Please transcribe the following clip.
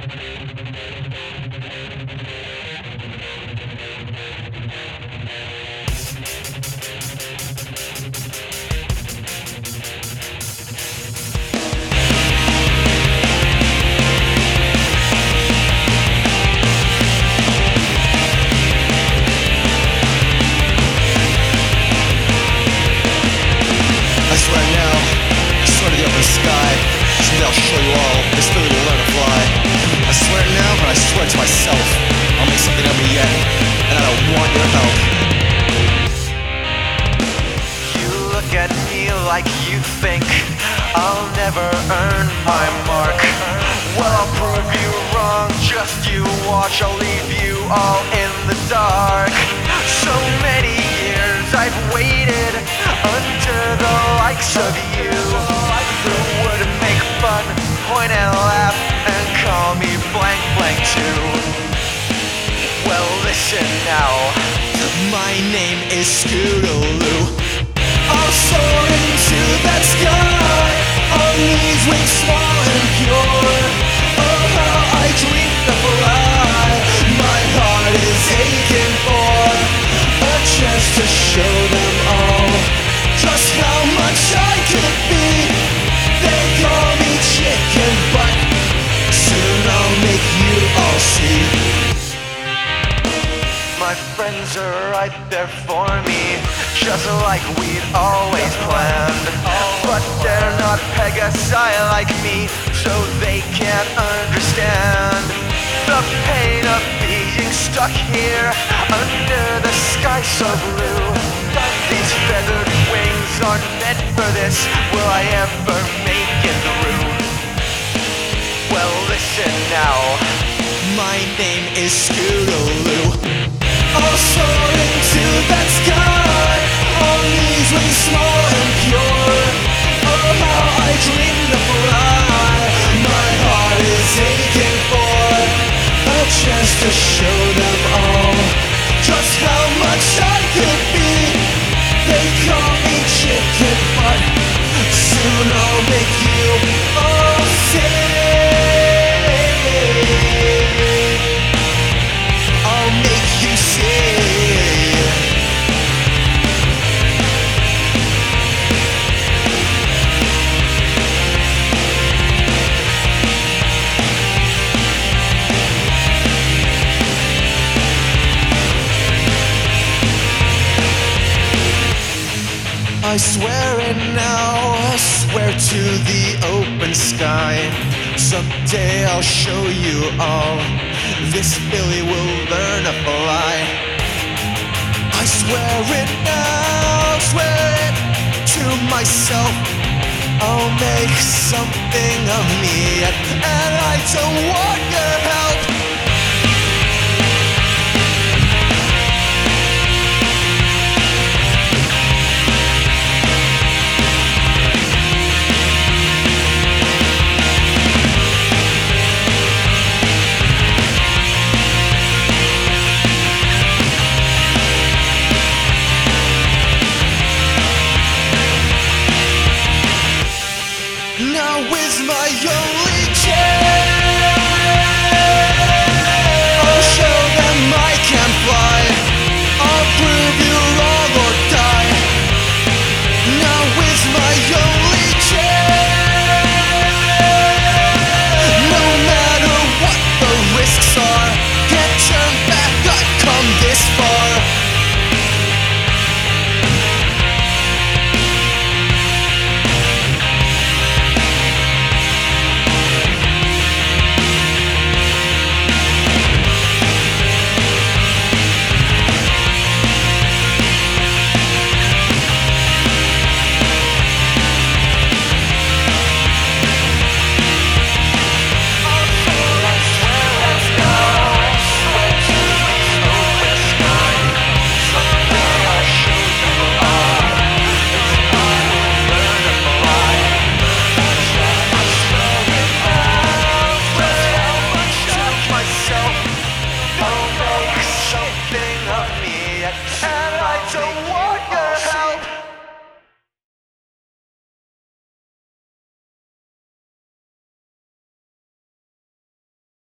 I'll show you all, this Philly will learn to fly. I swear it now, but I swear to myself, I'll make something of me yet, and I don't want your help. You look at me like you think I'll never earn my mark. Well, I'll prove you wrong, just you watch, I'll leave you all in the dark. So many years I've waited under the likes of you, who would make fun, point and laugh, and call me blank blank too. Well, listen now, my name is Scootaloo. I'll soar into that sky on these wings small and pure. Oh, how I dream to fly. My heart is aching for a chance to show them all just how much I could be. They call me chicken, but soon I'll make you all see. My friends are right there for me, just like we'd always planned. But they're not Pegasi like me, so they can't understand the pain of being stuck here under the sky so blue. These feathered wings aren't meant for this. Will I ever make it through? Well, listen now, my name is Scootaloo. I'll soar into that sky on these wings small and pure. Oh, how I dream to fly. My heart is aching for a chance to show them all just how much I could be. They call me chicken, but soon I'll make you all see. I'll make you see. I swear it now, I swear to the open sky. Someday I'll show you all, this Philly will learn to fly. I swear it now, I swear it to myself, I'll make something of me.